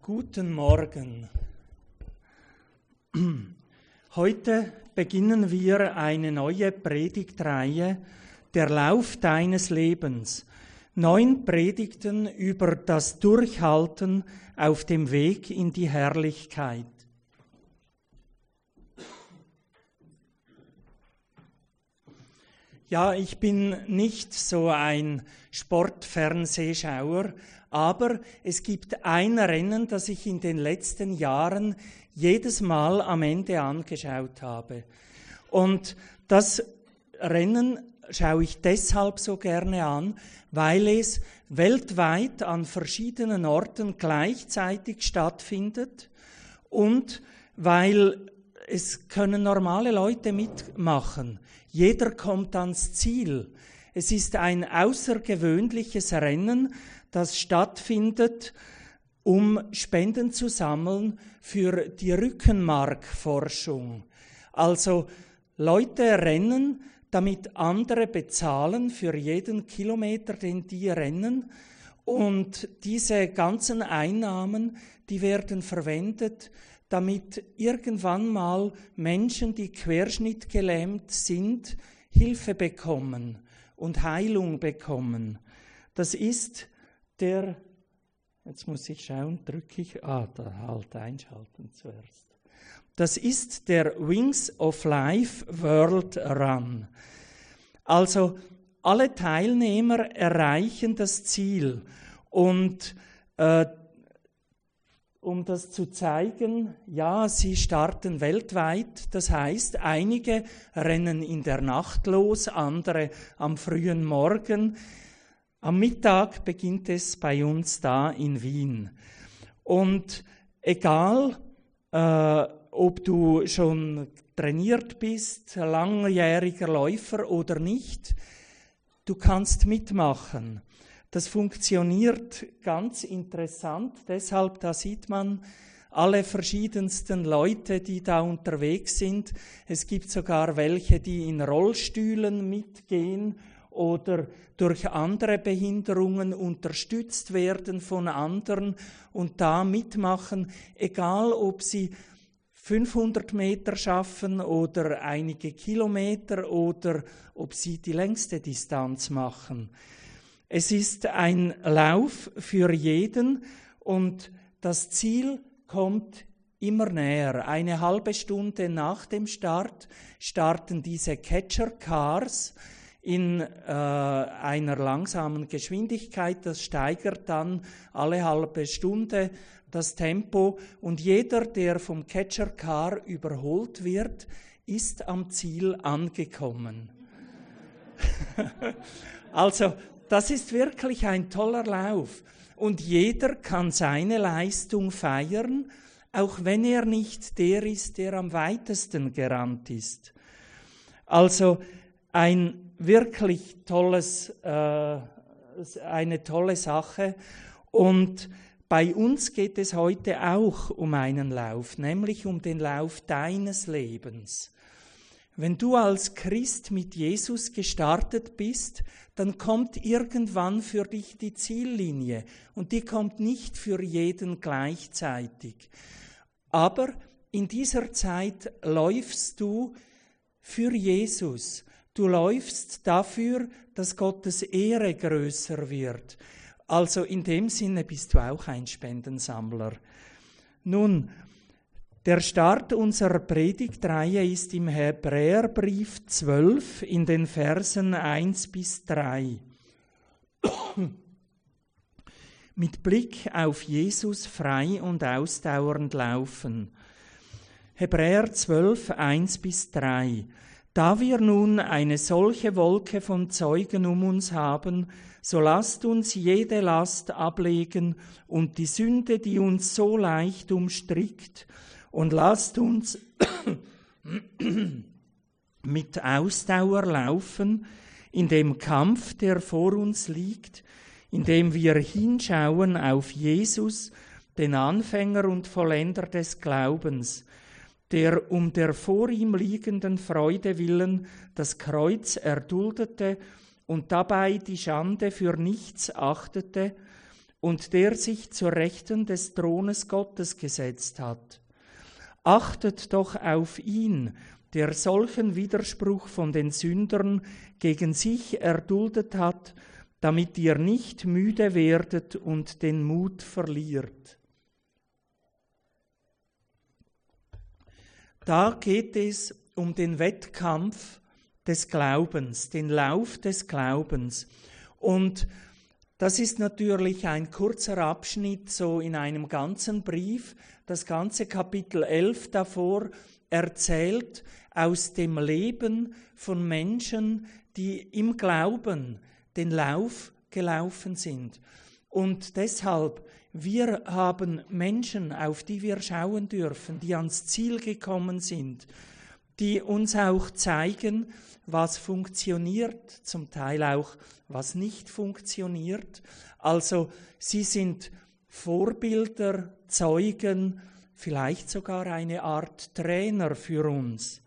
Guten Morgen. Heute beginnen wir eine neue Predigtreihe, der Lauf deines Lebens. 9 Predigten über das Durchhalten auf dem Weg in die Herrlichkeit. Ja, ich bin nicht so ein Sportfernsehschauer, aber es gibt ein Rennen, das ich in den letzten Jahren jedes Mal am Ende angeschaut habe. Und das Rennen schaue ich deshalb so gerne an, weil es weltweit an verschiedenen Orten gleichzeitig stattfindet und weil es können normale Leute mitmachen. Jeder kommt ans Ziel. Es ist ein außergewöhnliches Rennen, das stattfindet, um Spenden zu sammeln für die Rückenmarkforschung. Also Leute rennen, damit andere bezahlen für jeden Kilometer, den die rennen. Und diese ganzen Einnahmen, die werden verwendet, damit irgendwann mal Menschen, die querschnittgelähmt sind, Hilfe bekommen und Heilung bekommen. Das ist jetzt muss ich schauen, drücke ich, da halt einschalten zuerst. Das ist der Wings of Life World Run. Also alle Teilnehmer erreichen das Ziel und um das zu zeigen, ja, sie starten weltweit. Das heißt, einige rennen in der Nacht los, andere am frühen Morgen. Am Mittag beginnt es bei uns da in Wien. Und egal, ob du schon trainiert bist, langjähriger Läufer oder nicht, du kannst mitmachen. Das funktioniert ganz interessant, deshalb da sieht man alle verschiedensten Leute, die da unterwegs sind. Es gibt sogar welche, die in Rollstühlen mitgehen oder durch andere Behinderungen unterstützt werden von anderen und da mitmachen, egal ob sie 500 Meter schaffen oder einige Kilometer oder ob sie die längste Distanz machen. Es ist ein Lauf für jeden und das Ziel kommt immer näher. Eine halbe Stunde nach dem Start starten diese Catcher Cars in einer langsamen Geschwindigkeit. Das steigert dann alle halbe Stunde das Tempo und jeder, der vom Catcher Car überholt wird, ist am Ziel angekommen. Also, das ist wirklich ein toller Lauf und jeder kann seine Leistung feiern, auch wenn er nicht der ist, der am weitesten gerannt ist. Also ein wirklich eine tolle Sache und bei uns geht es heute auch um einen Lauf, nämlich um den Lauf deines Lebens. Wenn du als Christ mit Jesus gestartet bist, dann kommt irgendwann für dich die Ziellinie und die kommt nicht für jeden gleichzeitig. Aber in dieser Zeit läufst du für Jesus. Du läufst dafür, dass Gottes Ehre größer wird. Also in dem Sinne bist du auch ein Spendensammler. Nun, der Start unserer Predigtreihe ist im Hebräerbrief 12 in den Versen 1-3. Mit Blick auf Jesus frei und ausdauernd laufen. Hebräer 12, 1-3. Da wir nun eine solche Wolke von Zeugen um uns haben, so lasst uns jede Last ablegen und die Sünde, die uns so leicht umstrickt, und lasst uns mit Ausdauer laufen in dem Kampf, der vor uns liegt, indem wir hinschauen auf Jesus, den Anfänger und Vollender des Glaubens, der um der vor ihm liegenden Freude willen das Kreuz erduldete und dabei die Schande für nichts achtete und der sich zur Rechten des Thrones Gottes gesetzt hat. Achtet doch auf ihn, der solchen Widerspruch von den Sündern gegen sich erduldet hat, damit ihr nicht müde werdet und den Mut verliert. Da geht es um den Wettkampf des Glaubens, den Lauf des Glaubens. Und das ist natürlich ein kurzer Abschnitt so in einem ganzen Brief. Das ganze Kapitel 11 davor erzählt aus dem Leben von Menschen, die im Glauben den Lauf gelaufen sind. Und deshalb, wir haben Menschen, auf die wir schauen dürfen, die ans Ziel gekommen sind, die uns auch zeigen, was funktioniert, zum Teil auch, was nicht funktioniert. Also sie sind Vorbilder, Zeugen, vielleicht sogar eine Art Trainer für uns.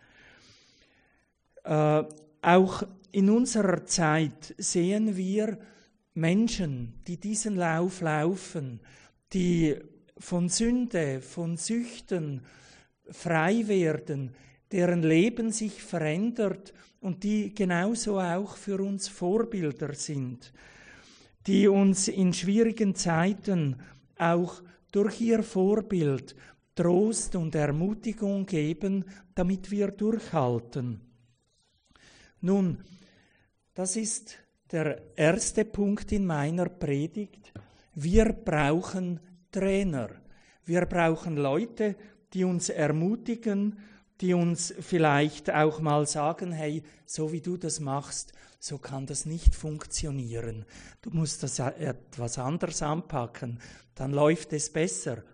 Auch in unserer Zeit sehen wir Menschen, die diesen Lauf laufen, die von Sünde, von Süchten frei werden, deren Leben sich verändert und die genauso auch für uns Vorbilder sind, die uns in schwierigen Zeiten auch durch ihr Vorbild Trost und Ermutigung geben, damit wir durchhalten. Nun, das ist der erste Punkt in meiner Predigt. Wir brauchen Trainer. Wir brauchen Leute, die uns ermutigen, die uns vielleicht auch mal sagen, hey, so wie du das machst, so kann das nicht funktionieren. Du musst das etwas anders anpacken, dann läuft es besser.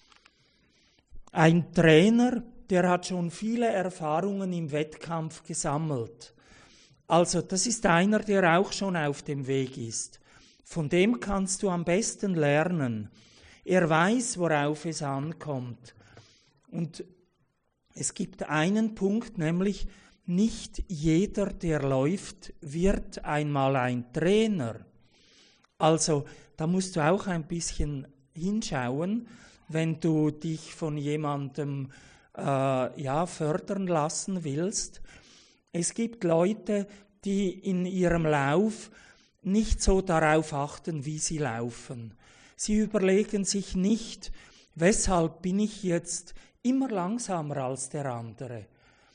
Ein Trainer, der hat schon viele Erfahrungen im Wettkampf gesammelt. Also das ist einer, der auch schon auf dem Weg ist. Von dem kannst du am besten lernen. Er weiß, worauf es ankommt. Und es gibt einen Punkt, nämlich nicht jeder, der läuft, wird einmal ein Trainer. Also da musst du auch ein bisschen hinschauen, wenn du dich von jemandem fördern lassen willst. Es gibt Leute, die in ihrem Lauf nicht so darauf achten, wie sie laufen. Sie überlegen sich nicht, weshalb bin ich jetzt immer langsamer als der andere?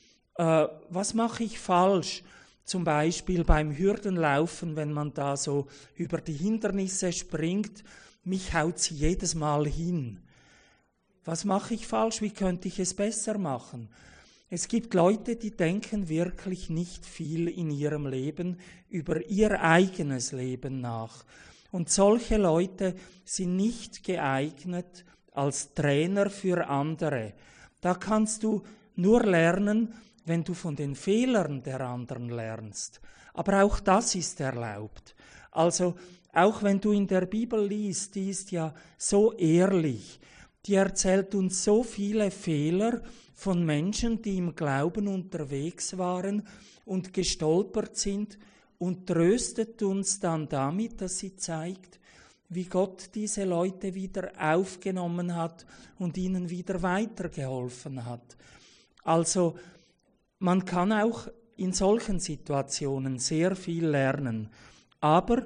Was mache ich falsch? Zum Beispiel beim Hürdenlaufen, wenn man da so über die Hindernisse springt, mich haut sie jedes Mal hin. Was mache ich falsch? Wie könnte ich es besser machen? Es gibt Leute, die denken wirklich nicht viel in ihrem Leben über ihr eigenes Leben nach. Und solche Leute sind nicht geeignet als Trainer für andere. Da kannst du nur lernen, wenn du von den Fehlern der anderen lernst. Aber auch das ist erlaubt. Also auch wenn du in der Bibel liest, die ist ja so ehrlich, die erzählt uns so viele Fehler von Menschen, die im Glauben unterwegs waren und gestolpert sind und tröstet uns dann damit, dass sie zeigt, wie Gott diese Leute wieder aufgenommen hat und ihnen wieder weitergeholfen hat. Also man kann auch in solchen Situationen sehr viel lernen. Aber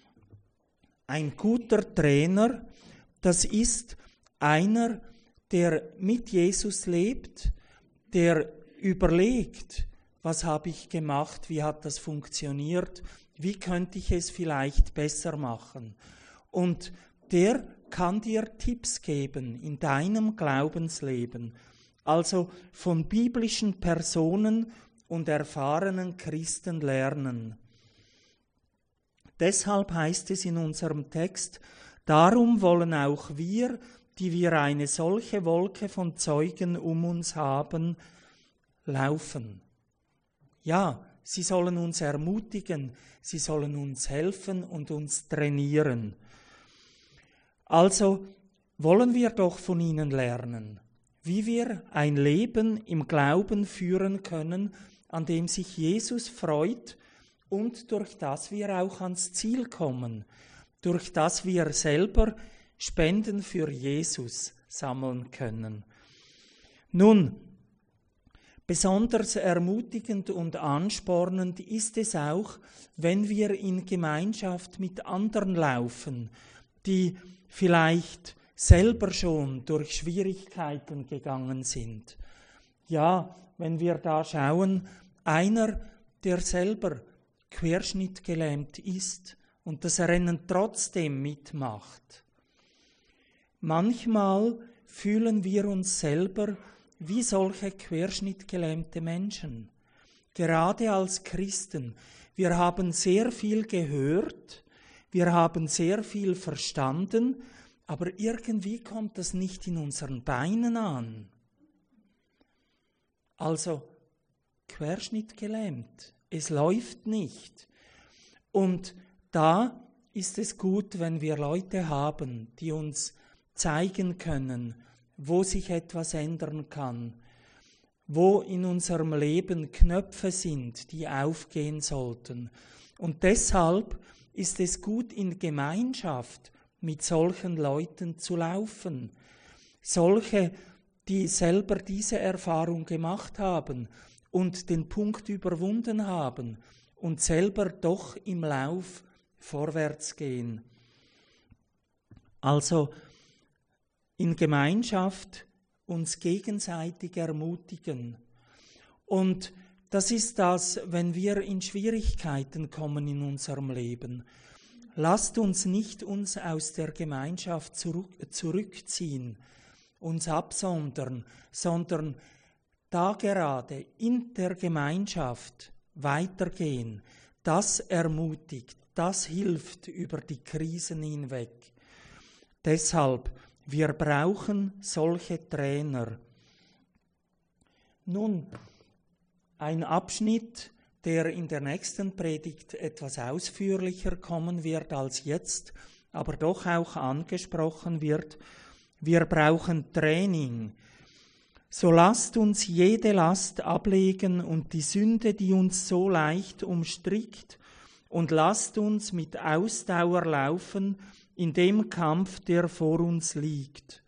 ein guter Trainer, das ist einer, der mit Jesus lebt, der überlegt, was habe ich gemacht, wie hat das funktioniert, wie könnte ich es vielleicht besser machen. Und der kann dir Tipps geben in deinem Glaubensleben. Also von biblischen Personen und erfahrenen Christen lernen. Deshalb heißt es in unserem Text, darum wollen auch wir, die wir eine solche Wolke von Zeugen um uns haben, laufen. Ja, sie sollen uns ermutigen, sie sollen uns helfen und uns trainieren. Also wollen wir doch von ihnen lernen, wie wir ein Leben im Glauben führen können, an dem sich Jesus freut und durch das wir auch ans Ziel kommen. durch das wir selber Spenden für Jesus sammeln können. Nun, besonders ermutigend und anspornend ist es auch, wenn wir in Gemeinschaft mit anderen laufen, die vielleicht selber schon durch Schwierigkeiten gegangen sind. Ja, wenn wir da schauen, einer, der selber querschnittgelähmt ist und das Rennen trotzdem mitmacht. Manchmal fühlen wir uns selber wie solche querschnittgelähmte Menschen. Gerade als Christen. Wir haben sehr viel gehört, wir haben sehr viel verstanden, aber irgendwie kommt das nicht in unseren Beinen an. Also querschnittgelähmt. Es läuft nicht. Und da ist es gut, wenn wir Leute haben, die uns zeigen können, wo sich etwas ändern kann, wo in unserem Leben Knöpfe sind, die aufgehen sollten. Und deshalb ist es gut, in Gemeinschaft mit solchen Leuten zu laufen. Solche, die selber diese Erfahrung gemacht haben und den Punkt überwunden haben und selber doch im Lauf vorwärts gehen. Also in Gemeinschaft uns gegenseitig ermutigen. Und das ist das, wenn wir in Schwierigkeiten kommen in unserem Leben. Lasst uns nicht uns aus der Gemeinschaft zurückziehen, uns absondern, sondern da gerade in der Gemeinschaft weitergehen. Das ermutigt, das hilft über die Krisen hinweg. Deshalb, wir brauchen solche Trainer. Nun, ein Abschnitt, der in der nächsten Predigt etwas ausführlicher kommen wird als jetzt, aber doch auch angesprochen wird. Wir brauchen Training. So lasst uns jede Last ablegen und die Sünde, die uns so leicht umstrickt, und lasst uns mit Ausdauer laufen in dem Kampf, der vor uns liegt.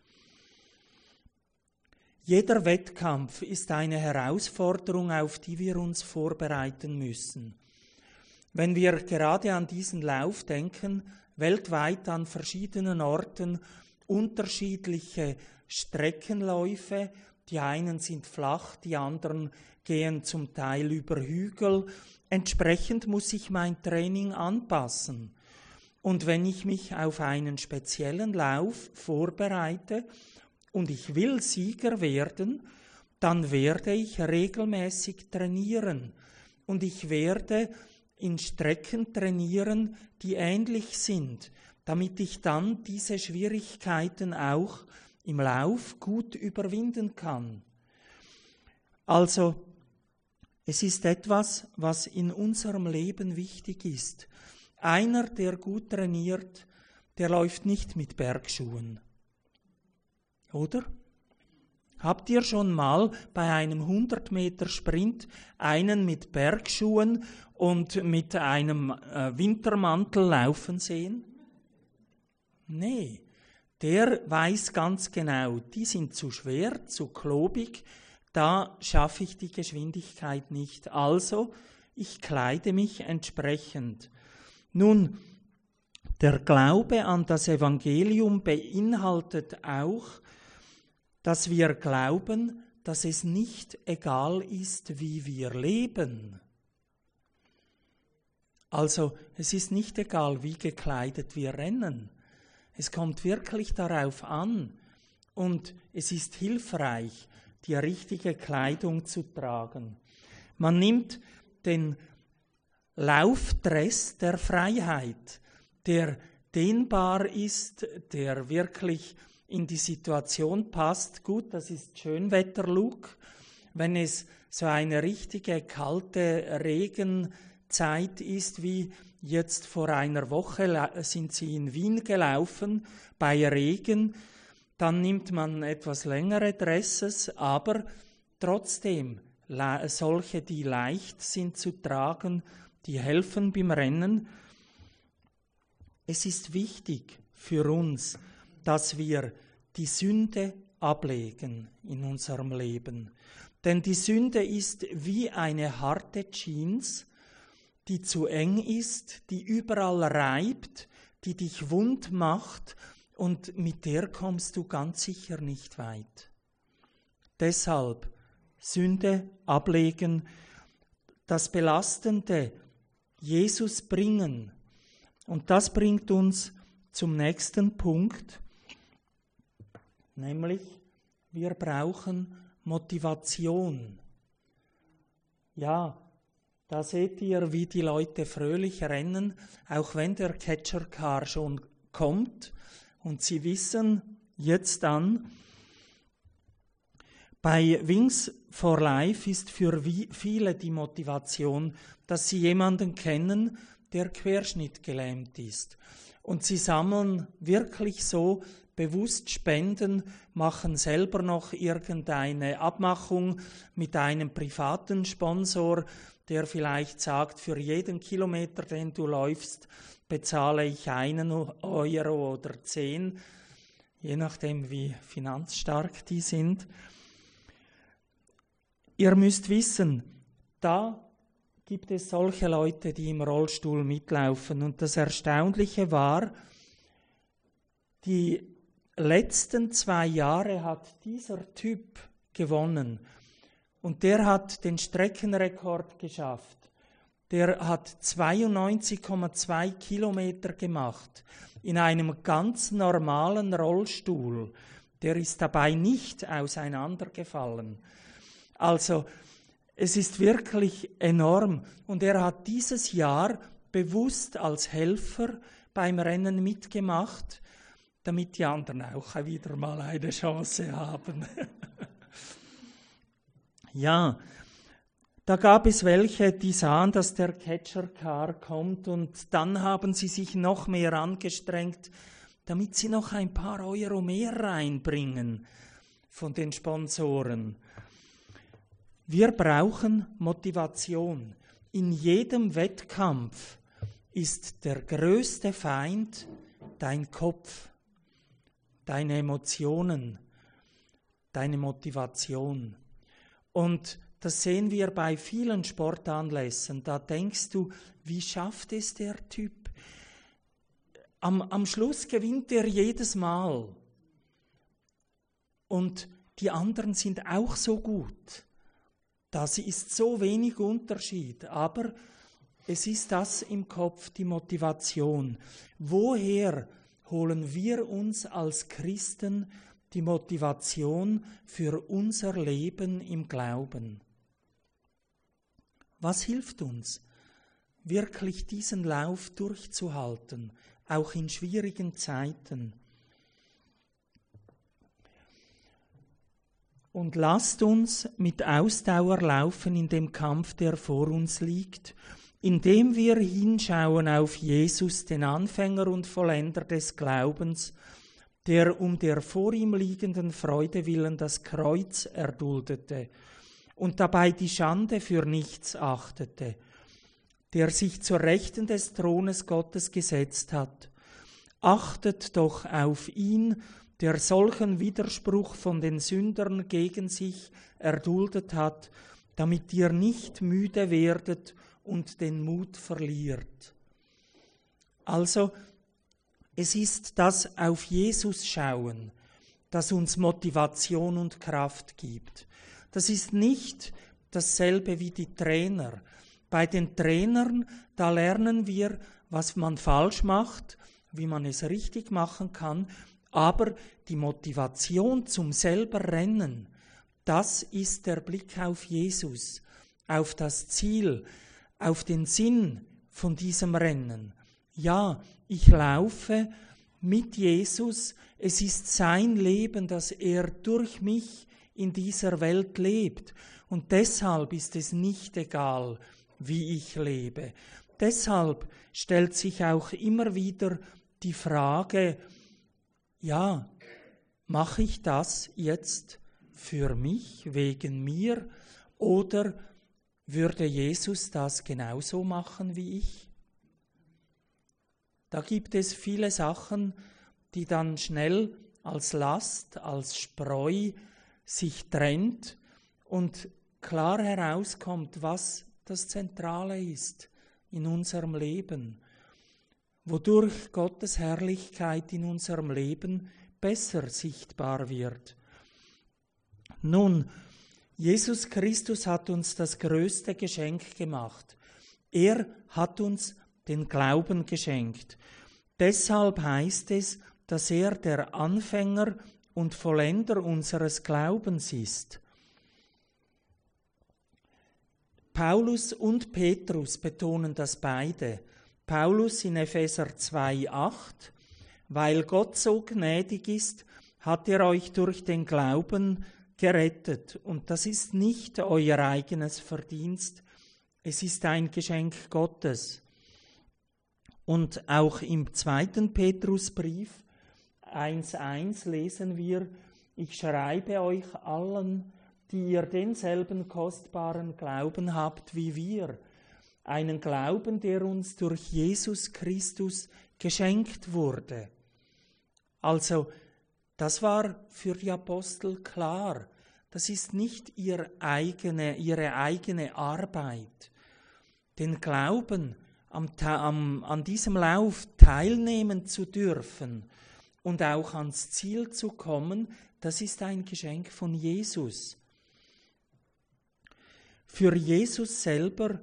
Jeder Wettkampf ist eine Herausforderung, auf die wir uns vorbereiten müssen. Wenn wir gerade an diesen Lauf denken, weltweit an verschiedenen Orten unterschiedliche Streckenläufe, die einen sind flach, die anderen gehen zum Teil über Hügel. Entsprechend muss ich mein Training anpassen. Und wenn ich mich auf einen speziellen Lauf vorbereite und ich will Sieger werden, dann werde ich regelmäßig trainieren. Und ich werde in Strecken trainieren, die ähnlich sind, damit ich dann diese Schwierigkeiten auch im Lauf gut überwinden kann. Also, es ist etwas, was in unserem Leben wichtig ist. Einer, der gut trainiert, der läuft nicht mit Bergschuhen. Oder? Habt ihr schon mal bei einem 100-Meter-Sprint einen mit Bergschuhen und mit einem Wintermantel laufen sehen? Nee, der weiß ganz genau, die sind zu schwer, zu klobig, da schaffe ich die Geschwindigkeit nicht. Also, ich kleide mich entsprechend. Nun, der Glaube an das Evangelium beinhaltet auch, dass wir glauben, dass es nicht egal ist, wie wir leben. Also, es ist nicht egal, wie gekleidet wir rennen. Es kommt wirklich darauf an und es ist hilfreich, die richtige Kleidung zu tragen. Man nimmt den Laufdress der Freiheit, der dehnbar ist, der wirklich in die Situation passt. Gut, das ist Schönwetterlook. Wenn es so eine richtige kalte Regenzeit ist, wie jetzt vor einer Woche sind sie in Wien gelaufen, bei Regen, dann nimmt man etwas längere Dresses, aber trotzdem solche, die leicht sind zu tragen, die helfen beim Rennen. Es ist wichtig für uns, dass wir die Sünde ablegen in unserem Leben. Denn die Sünde ist wie eine harte Jeans, die zu eng ist, die überall reibt, die dich wund macht und mit der kommst du ganz sicher nicht weit. Deshalb Sünde ablegen, das Belastende Jesus bringen. Und das bringt uns zum nächsten Punkt, nämlich wir brauchen Motivation. Ja, da seht ihr, wie die Leute fröhlich rennen, auch wenn der Catcher Car schon kommt und sie wissen jetzt an. Bei Wings for Life ist für viele die Motivation, dass sie jemanden kennen, der querschnittgelähmt ist. Und sie sammeln wirklich so bewusst Spenden, machen selber noch irgendeine Abmachung mit einem privaten Sponsor, der vielleicht sagt, für jeden Kilometer, den du läufst, bezahle ich 1 Euro oder 10, je nachdem, wie finanzstark die sind. Ihr müsst wissen, da gibt es solche Leute, die im Rollstuhl mitlaufen. Und das Erstaunliche war, die letzten 2 Jahre hat dieser Typ gewonnen. Und der hat den Streckenrekord geschafft. Der hat 92,2 Kilometer gemacht in einem ganz normalen Rollstuhl. Der ist dabei nicht auseinandergefallen. Also, es ist wirklich enorm. Und er hat dieses Jahr bewusst als Helfer beim Rennen mitgemacht, damit die anderen auch wieder mal eine Chance haben. Ja, da gab es welche, die sahen, dass der Catcher Car kommt und dann haben sie sich noch mehr angestrengt, damit sie noch ein paar Euro mehr reinbringen von den Sponsoren. Wir brauchen Motivation. In jedem Wettkampf ist der größte Feind dein Kopf, deine Emotionen, deine Motivation. Und das sehen wir bei vielen Sportanlässen. Da denkst du, wie schafft es der Typ? Am Schluss gewinnt er jedes Mal. Und die anderen sind auch so gut. Das ist so wenig Unterschied, aber es ist das im Kopf, die Motivation. Woher holen wir uns als Christen die Motivation für unser Leben im Glauben? Was hilft uns, wirklich diesen Lauf durchzuhalten, auch in schwierigen Zeiten? Und lasst uns mit Ausdauer laufen in dem Kampf, der vor uns liegt, indem wir hinschauen auf Jesus, den Anfänger und Vollender des Glaubens, der um der vor ihm liegenden Freude willen das Kreuz erduldete und dabei die Schande für nichts achtete, der sich zur Rechten des Thrones Gottes gesetzt hat. Achtet doch auf ihn, der solchen Widerspruch von den Sündern gegen sich erduldet hat, damit ihr nicht müde werdet und den Mut verliert. Also, es ist das auf Jesus schauen, das uns Motivation und Kraft gibt. Das ist nicht dasselbe wie die Trainer. Bei den Trainern, da lernen wir, was man falsch macht, wie man es richtig machen kann, aber die Motivation zum selber Rennen, das ist der Blick auf Jesus, auf das Ziel, auf den Sinn von diesem Rennen. Ja, ich laufe mit Jesus, es ist sein Leben, das er durch mich in dieser Welt lebt. Und deshalb ist es nicht egal, wie ich lebe. Deshalb stellt sich auch immer wieder die Frage, ja, mache ich das jetzt für mich, wegen mir, oder würde Jesus das genauso machen wie ich? Da gibt es viele Sachen, die dann schnell als Last, als Spreu sich trennt und klar herauskommt, was das Zentrale ist in unserem Leben, wodurch Gottes Herrlichkeit in unserem Leben besser sichtbar wird. Nun, Jesus Christus hat uns das größte Geschenk gemacht. Er hat uns den Glauben geschenkt. Deshalb heißt es, dass er der Anfänger und Vollender unseres Glaubens ist. Paulus und Petrus betonen das beide. Paulus in Epheser 2,8: Weil Gott so gnädig ist, hat er euch durch den Glauben gerettet. Und das ist nicht euer eigenes Verdienst, es ist ein Geschenk Gottes. Und auch im 2. Petrusbrief 1,1 lesen wir: Ich schreibe euch allen, die ihr denselben kostbaren Glauben habt wie wir, einen Glauben, der uns durch Jesus Christus geschenkt wurde. Also, das war für die Apostel klar. Das ist nicht ihre eigene Arbeit. Den Glauben, an diesem Lauf teilnehmen zu dürfen und auch ans Ziel zu kommen, das ist ein Geschenk von Jesus. Für Jesus selber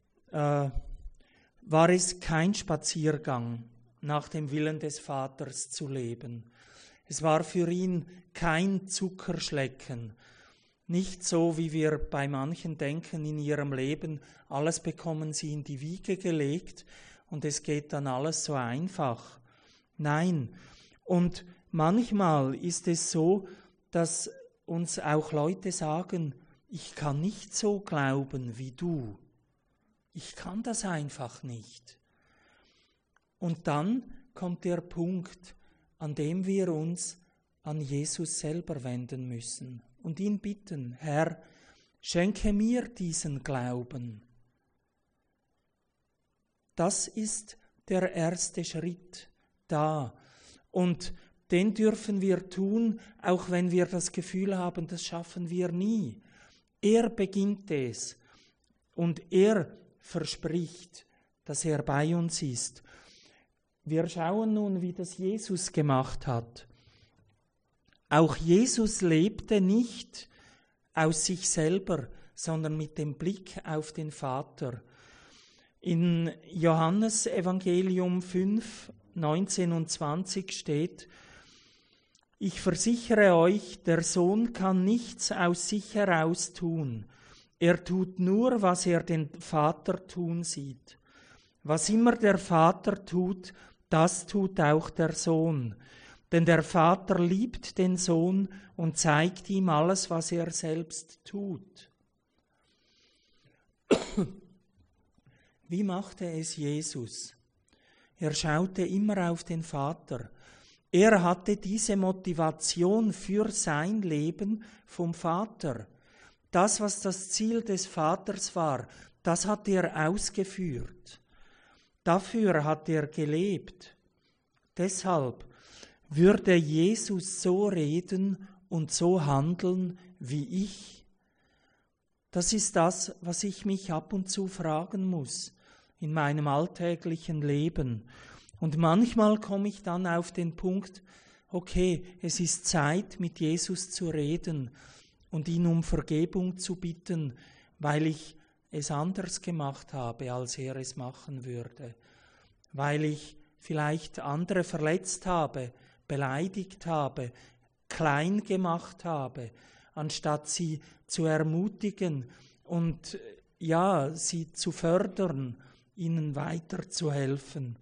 war es kein Spaziergang, nach dem Willen des Vaters zu leben. Es war für ihn kein Zuckerschlecken. Nicht so, wie wir bei manchen denken in ihrem Leben, alles bekommen sie in die Wiege gelegt und es geht dann alles so einfach. Nein, und manchmal ist es so, dass uns auch Leute sagen, ich kann nicht so glauben wie du. Ich kann das einfach nicht. Und dann kommt der Punkt, an dem wir uns an Jesus selber wenden müssen und ihn bitten: Herr, schenke mir diesen Glauben. Das ist der erste Schritt da. Und den dürfen wir tun, auch wenn wir das Gefühl haben, das schaffen wir nie. Er beginnt es und er verspricht, dass er bei uns ist. Wir schauen nun, wie das Jesus gemacht hat. Auch Jesus lebte nicht aus sich selber, sondern mit dem Blick auf den Vater. In Johannes Evangelium 5, 19 und 20 steht: Ich versichere euch, der Sohn kann nichts aus sich heraus tun. Er tut nur, was er den Vater tun sieht. Was immer der Vater tut, das tut auch der Sohn. Denn der Vater liebt den Sohn und zeigt ihm alles, was er selbst tut. Wie machte es Jesus? Er schaute immer auf den Vater. Er hatte diese Motivation für sein Leben vom Vater. Das, was das Ziel des Vaters war, das hat er ausgeführt. Dafür hat er gelebt. Deshalb würde Jesus so reden und so handeln wie ich? Das ist das, was ich mich ab und zu fragen muss in meinem alltäglichen Leben. Und manchmal komme ich dann auf den Punkt, okay, es ist Zeit, mit Jesus zu reden und ihn um Vergebung zu bitten, weil ich es anders gemacht habe, als er es machen würde. Weil ich vielleicht andere verletzt habe, beleidigt habe, klein gemacht habe, anstatt sie zu ermutigen und sie zu fördern, ihnen weiterzuhelfen.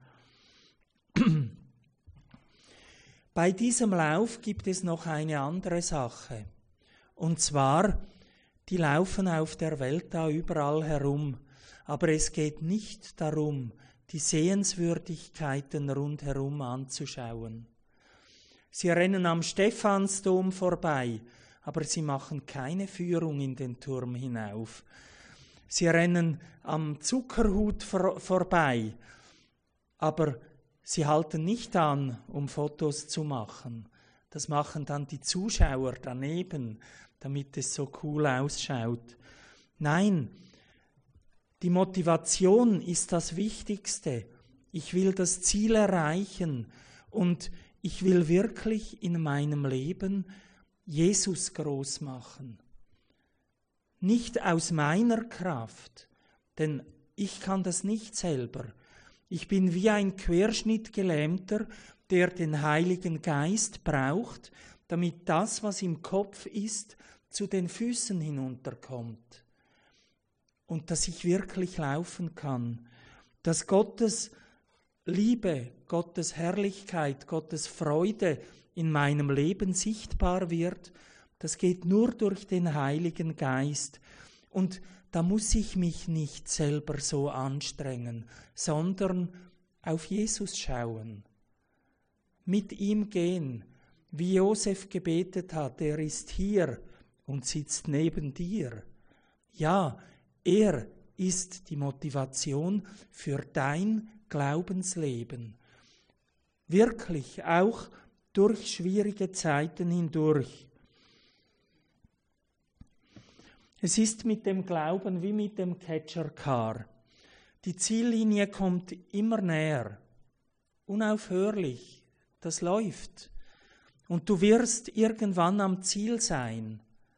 Bei diesem Lauf gibt es noch eine andere Sache. Und zwar, die laufen auf der Welt da überall herum. Aber es geht nicht darum, die Sehenswürdigkeiten rundherum anzuschauen. Sie rennen am Stephansdom vorbei, aber sie machen keine Führung in den Turm hinauf. Sie rennen am Zuckerhut vorbei, aber Sie halten nicht an, um Fotos zu machen. Das machen dann die Zuschauer daneben, damit es so cool ausschaut. Nein, die Motivation ist das Wichtigste. Ich will das Ziel erreichen und ich will wirklich in meinem Leben Jesus groß machen. Nicht aus meiner Kraft, denn ich kann das nicht selber. Ich bin wie ein Querschnittgelähmter, der den Heiligen Geist braucht, damit das, was im Kopf ist, zu den Füßen hinunterkommt. Und dass ich wirklich laufen kann. Dass Gottes Liebe, Gottes Herrlichkeit, Gottes Freude in meinem Leben sichtbar wird, das geht nur durch den Heiligen Geist. Und da muss ich mich nicht selber so anstrengen, sondern auf Jesus schauen. Mit ihm gehen, wie Josef gebetet hat, er ist hier und sitzt neben dir. Ja, er ist die Motivation für dein Glaubensleben. Wirklich, auch durch schwierige Zeiten hindurch. Es ist mit dem Glauben wie mit dem Catcher-Car. Die Ziellinie kommt immer näher, unaufhörlich. Das läuft. Und du wirst irgendwann am Ziel sein.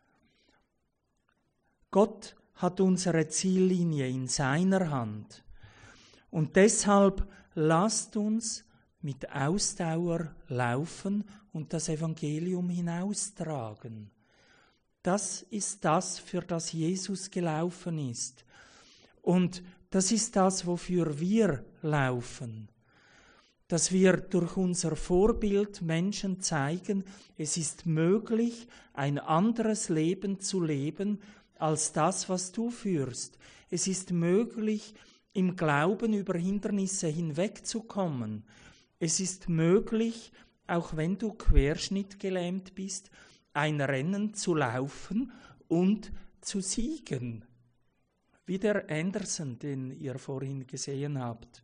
Gott hat unsere Ziellinie in seiner Hand. Und deshalb lasst uns mit Ausdauer laufen und das Evangelium hinaustragen. Das ist das, für das Jesus gelaufen ist. Und das ist das, wofür wir laufen. Dass wir durch unser Vorbild Menschen zeigen, es ist möglich, ein anderes Leben zu leben, als das, was du führst. Es ist möglich, im Glauben über Hindernisse hinwegzukommen. Es ist möglich, auch wenn du querschnittgelähmt bist, ein Rennen zu laufen und zu siegen. Wie der Anderson, den ihr vorhin gesehen habt.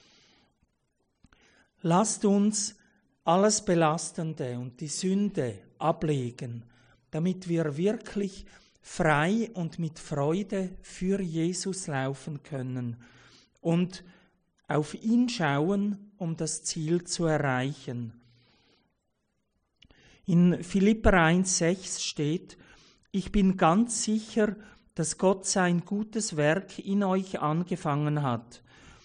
Lasst uns alles Belastende und die Sünde ablegen, damit wir wirklich frei und mit Freude für Jesus laufen können und auf ihn schauen, um das Ziel zu erreichen. In Philipper 1,6 steht: Ich bin ganz sicher, dass Gott sein gutes Werk in euch angefangen hat,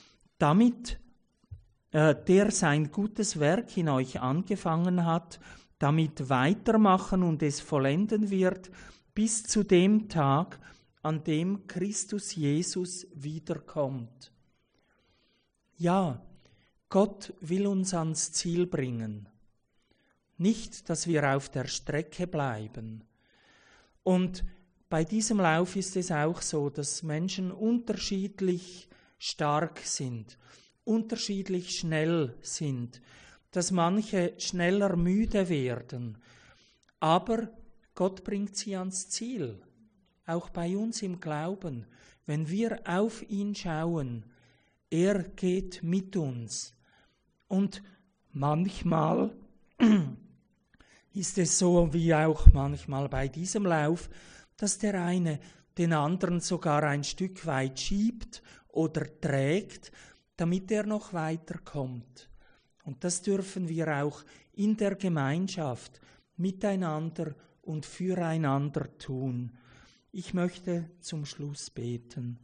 der sein gutes Werk in euch angefangen hat, damit weitermachen und es vollenden wird, bis zu dem Tag, an dem Christus Jesus wiederkommt. Ja, Gott will uns ans Ziel bringen. Nicht, dass wir auf der Strecke bleiben. Und bei diesem Lauf ist es auch so, dass Menschen unterschiedlich stark sind, unterschiedlich schnell sind, dass manche schneller müde werden. Aber Gott bringt sie ans Ziel, auch bei uns im Glauben. Wenn wir auf ihn schauen, er geht mit uns. Und manchmal ist es so, wie auch manchmal bei diesem Lauf, dass der eine den anderen sogar ein Stück weit schiebt oder trägt, damit er noch weiterkommt. Und das dürfen wir auch in der Gemeinschaft miteinander und füreinander tun. Ich möchte zum Schluss beten.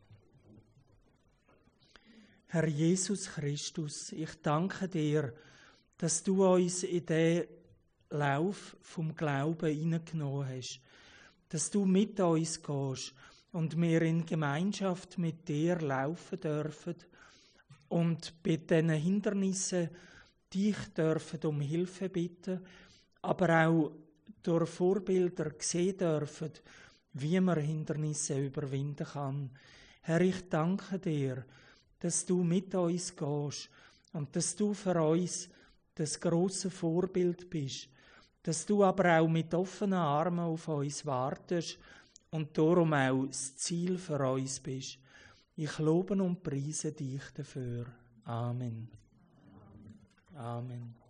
Herr Jesus Christus, ich danke dir, dass du uns in den Lauf vom Glauben hineingenommen hast, dass du mit uns gehst und wir in Gemeinschaft mit dir laufen dürfen und bei diesen Hindernissen dich dürfen um Hilfe bitten, aber auch durch Vorbilder sehen dürfen, wie man Hindernisse überwinden kann. Herr, ich danke dir, dass du mit uns gehst und dass du für uns das grosse Vorbild bist, dass du aber auch mit offenen Armen auf uns wartest und darum auch das Ziel für uns bist. Ich lobe und preise dich dafür. Amen. Amen.